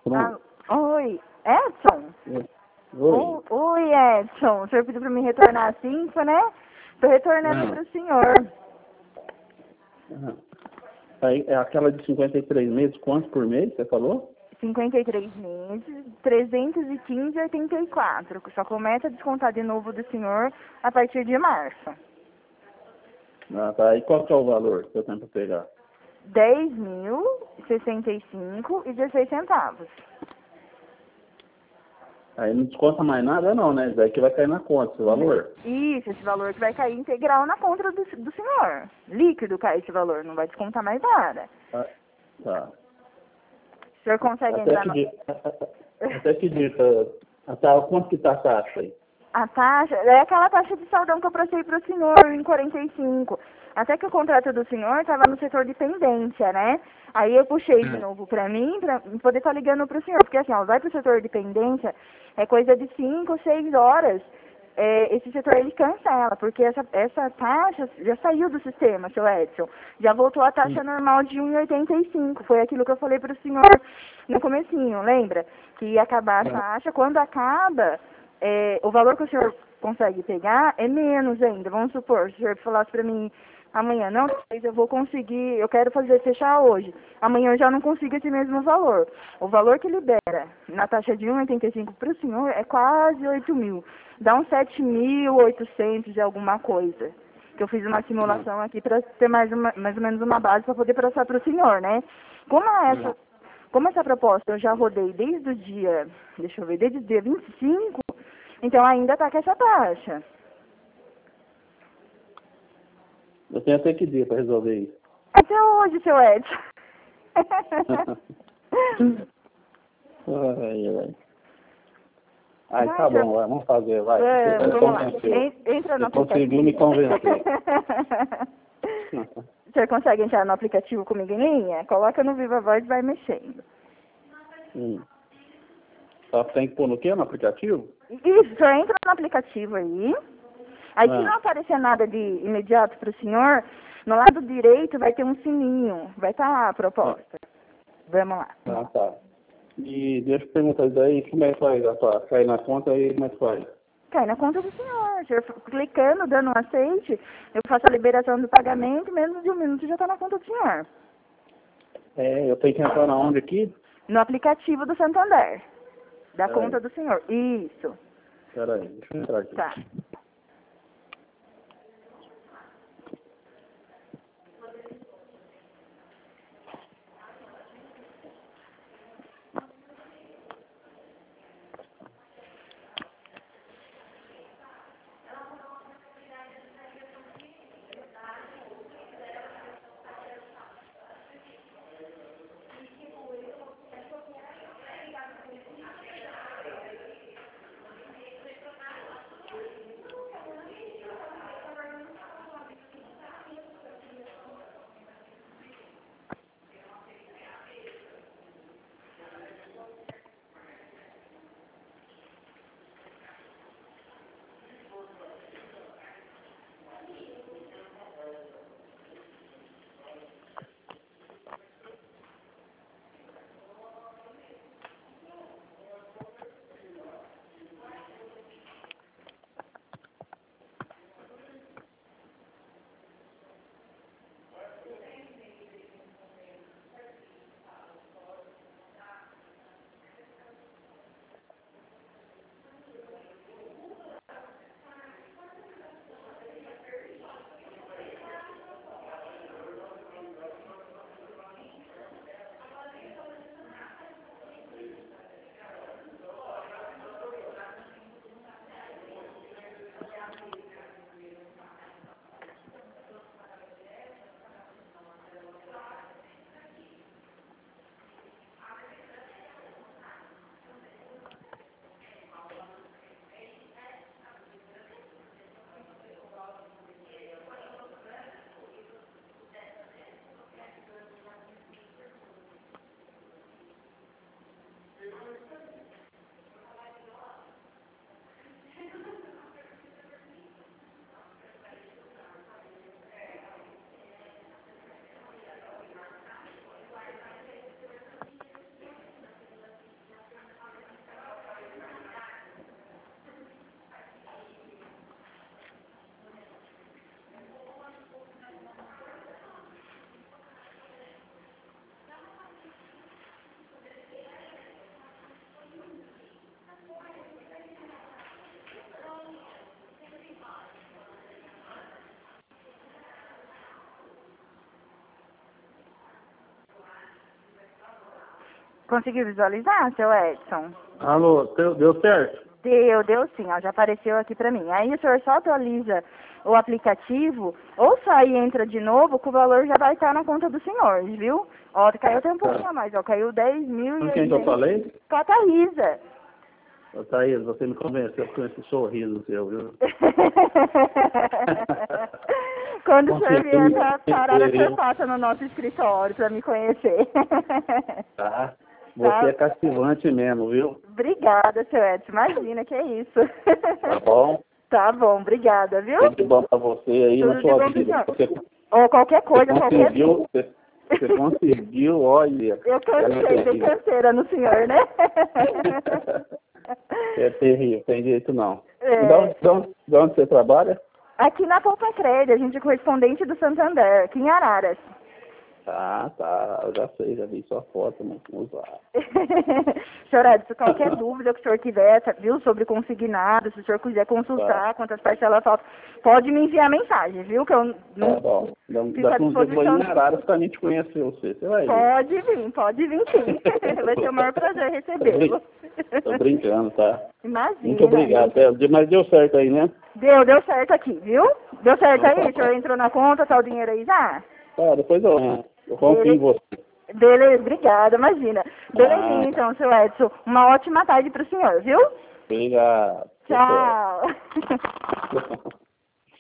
pronto. Oi, Edson? Oi. Oi, Edson. O senhor pediu para me retornar às 5, né? Estou retornando para o senhor. Aí, é aquela de 53 meses, quanto por mês, você falou? 53 meses, 315,84. Só começa a descontar de novo do senhor a partir de março. Ah, tá. E qual que é o valor que eu tenho para pegar? 10.065,16 centavos. Aí não desconta mais nada não, né? Isso daí que vai cair na conta, esse valor. Isso, esse valor que vai cair integral na conta do senhor. Líquido cai esse valor, não vai descontar mais nada. Ah, tá. O senhor consegue Até entrar que no... dia, até que dia, até quanto que tá a taxa aí? A taxa, é aquela taxa de saldão que eu prestei para o senhor em 45. Até que o contrato do senhor estava no setor de pendência, né? Aí eu puxei de novo para mim, para poder estar ligando para o senhor. Porque assim, ó, vai para o setor de pendência, é coisa de 5, 6 horas. Esse setor ele cancela, porque essa taxa já saiu do sistema, seu Edson. Já voltou a taxa normal de 1,85. Foi aquilo que eu falei para o senhor no comecinho, lembra? Que ia acabar a taxa. Quando acaba, o valor que o senhor consegue pegar é menos ainda. Vamos supor, se o senhor falasse para mim amanhã, não, eu vou conseguir, eu quero fechar hoje. Amanhã eu já não consigo esse mesmo valor. O valor que libera na taxa de 1,85 para o senhor é quase 8 mil. Dá uns 7.800 e alguma coisa. Que eu fiz uma simulação aqui para ter mais ou menos uma base para poder passar para o senhor, né? Como essa proposta eu já rodei desde o dia, deixa eu ver, desde o dia 25, então ainda está com essa taxa. Eu tenho até que dia para resolver isso. Até hoje, seu Edson. Ai, tá bom, vai, vamos fazer, vai. Vamos lá. Entra no Você aplicativo. conseguiu me convencer. O senhor consegue entrar no aplicativo comigo em linha? Coloca no Viva Voz e vai mexendo. Só tem que pôr no quê? No aplicativo? Isso, o senhor entra no aplicativo aí. Aí se não aparecer nada de imediato para o senhor, no lado direito vai ter um sininho. Vai estar lá a proposta. Vamos lá. Ah, tá. E deixa eu perguntar isso aí, como é que faz? Cai na conta aí, como é que faz? Cai na conta do senhor. O senhor clicando, dando um aceite, eu faço a liberação do pagamento, e menos de 1 minuto já está na conta do senhor. Eu tenho que entrar na onde aqui? No aplicativo do Santander. Da conta do senhor. Isso. Peraí, deixa eu entrar aqui. Tá. Conseguiu visualizar, seu Edson? Alô, deu certo? Deu sim, ó, já apareceu aqui pra mim. Aí o senhor só atualiza o aplicativo, ou só e entra de novo, que o valor já vai estar na conta do senhor, viu? Ó, caiu até um pouquinho a mais, ó, caiu 10 mil Com e quem que eu falei? com a Thaísa. Ô, Thaís, você me convenceu com esse sorriso seu, viu? Quando o senhor vier pra parar, o senhor passa no nosso escritório pra me conhecer. Tá. Você é cativante mesmo, viu? Obrigada, seu Edson. Imagina, que é isso. Tá bom? Tá bom, obrigada, viu? Tudo de bom pra você aí Tudo na de sua bom, vida. senhor. Ou qualquer coisa, qualquer... Você conseguiu, olha. Eu cansei, dei canseira no senhor, né? É terrível, tem jeito não. É. E de onde você trabalha? Aqui na Poupa Crédito, a gente é correspondente do Santander, aqui em Araras. Ah, tá. Eu já sei, já vi sua foto, mas não usar. Senhor Edson, qualquer dúvida que o senhor tiver, viu, sobre consignado, se o senhor quiser consultar quantas parcelas faltam, pode me enviar mensagem, viu, que eu não Tá bom. fico à Daqui uns dias eu vou disposição. em Araras pra gente conhecer você vai ver. Pode vir sim. Vai ser o maior prazer recebê-lo. Tô brincando, tá? Imagina. Muito obrigado, mas deu certo aí, né? Deu certo aqui, viu? Deu certo aí? O senhor entrou na conta, tá o dinheiro aí já? Tá, depois eu confio em você. Beleza, obrigada, imagina. Belezinha, então, seu Edson. Uma ótima tarde pro senhor, viu? Obrigado. Tchau.